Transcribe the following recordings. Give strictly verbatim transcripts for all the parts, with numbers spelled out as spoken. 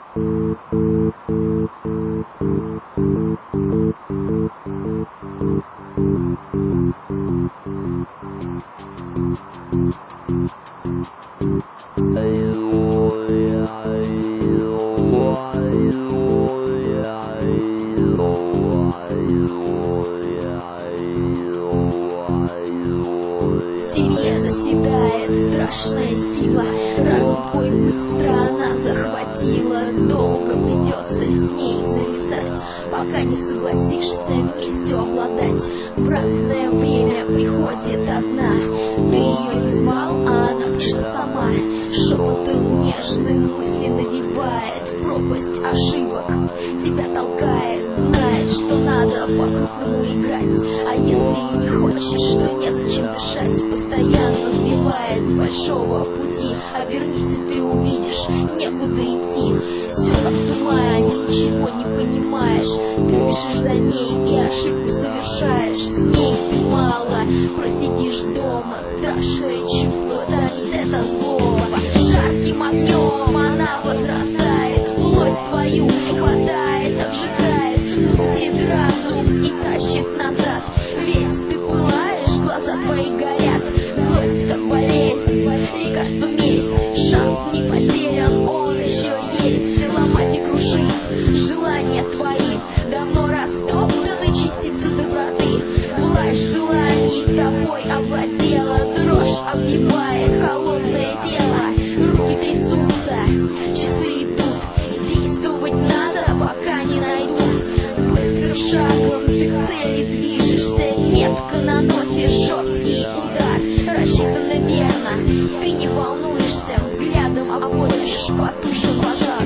Тебе заседает страшная сила, разум твой быстро она захватила. Долго придется с ней зависать, пока не согласишься вместе обладать. В разное время приходит одна, ты ее не звал, а она пришла сама. Шепотом нежным мысли навевает, в пропасть ошибок тебя толкает. Знает, что надо по-крупному играть, а если не хочешь, что незачем дышать. Постоянно сбивает с большого пути, обернись и ты увидишь, некуда идти. Все как в тумане, ничего не понимаешь, ты бежишь за ней и ошибку совершаешь. С ней ты мало просидишь дома, страшное чувство томит это слово. Жарким огнем она возрастает, плоть твою хватает, обжигает, крутит разум и тащит назад. Весь ты пылаешь, глаза твои горят, злость как болезнь, лекарство есть, шанс не потерян, он еще есть. Все ломать и крушить, желания твои давно растоптаны, частицы доброты. Власть желаний с тобой овладела, дрожь обвивает холодное тело, руки трясутся, часы идут, действовать надо, пока не найдут. Быстрым шагом ты к цели движешься, метко наносишь жесткий удар, рассчитанно верно, ты не волнуешься, взглядом обводишь потушен пожар.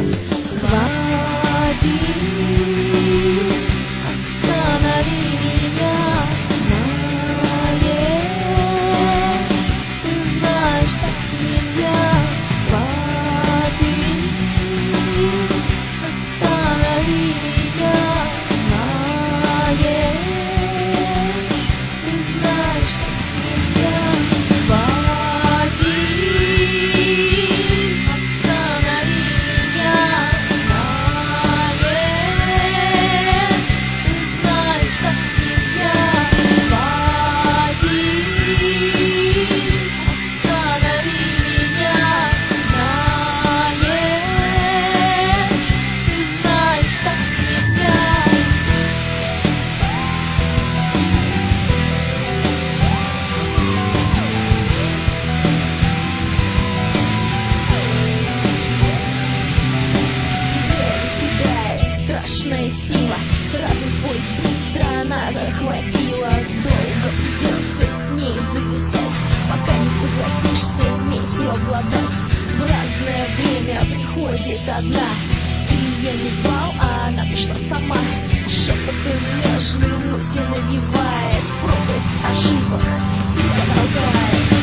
Вадим, останови меня, Майя, ты знаешь, так нельзя. Вадим, останови меня, Майя, ты знаешь, так нельзя. Вадим, останови меня, Майя, ты знаешь, так нельзя. Вадим, останови меня, Майя, ты знаешь, так нельзя. Заседает страшная сила, разум твой быстро она захватила. Долго придется с ней зависать, пока не согласишься вместе обладать. В разное время приходит одна, ты ее не звал, а она пришла сама. Шепотом нежным мысли навевает, в пропасть ошибок тебя толкает.